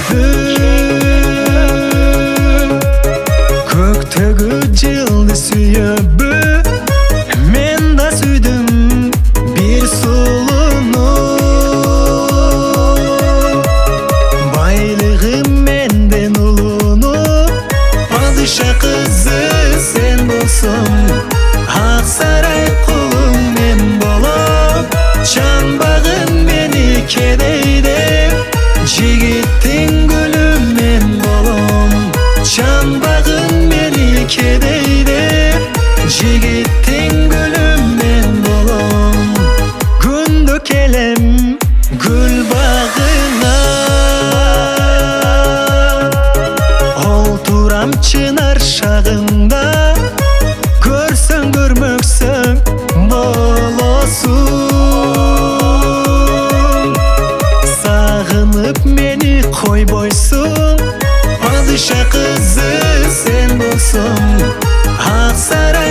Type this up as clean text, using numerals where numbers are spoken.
Көктөгү жылды сүйөбү мен да сүйдүм бир сулууну. Байлыгы менден улууну, падыша кызы сен болсоң, ак сарай кулуң мен болом. Чанбагын мени кедей деп, жигиттин гүлү мен болом. Чанбагын мени кедей деп, жигиттин гүлү мен болом. Күндө келем гүл багына, олтурам чынар шагында. Көрсөң көрмөксөң болосуң, сагынып мени койбойсуң. Падыша кызы сен болсоң, ак сарай